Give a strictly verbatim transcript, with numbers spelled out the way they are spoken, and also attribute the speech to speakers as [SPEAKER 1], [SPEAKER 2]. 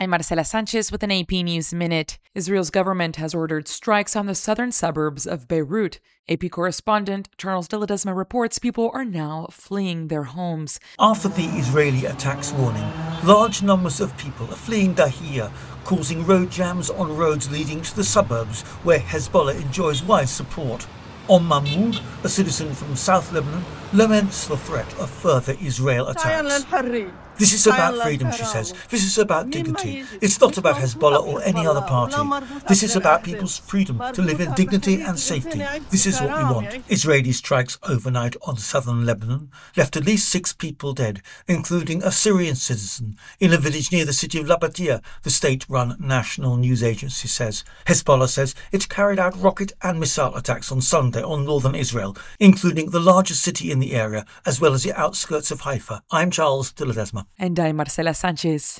[SPEAKER 1] I'm Marcela Sanchez with an A P News Minute. Israel's government has ordered strikes on the southern suburbs of Beirut. A P correspondent Charles de Ledesma reports people are now fleeing their homes.
[SPEAKER 2] After the Israeli attacks warning, large numbers of people are fleeing Dahia, causing road jams on roads leading to the suburbs where Hezbollah enjoys wide support. Om Mahmoud, a citizen from South Lebanon, laments the threat of further Israel attacks. This is about freedom, she says. This is about dignity. It's not about Hezbollah or any other party. This is about people's freedom to live in dignity and safety. This is what we want. Israeli strikes overnight on southern Lebanon left at least six people dead, including a Syrian citizen, in a village near the city of Labatia, the state-run national news agency says. Hezbollah says it carried out rocket and missile attacks on Sunday on northern Israel, including the largest city in the area, as well as the outskirts of Haifa. I'm Charles de Ledesma.
[SPEAKER 1] And I'm Marcela Sanchez.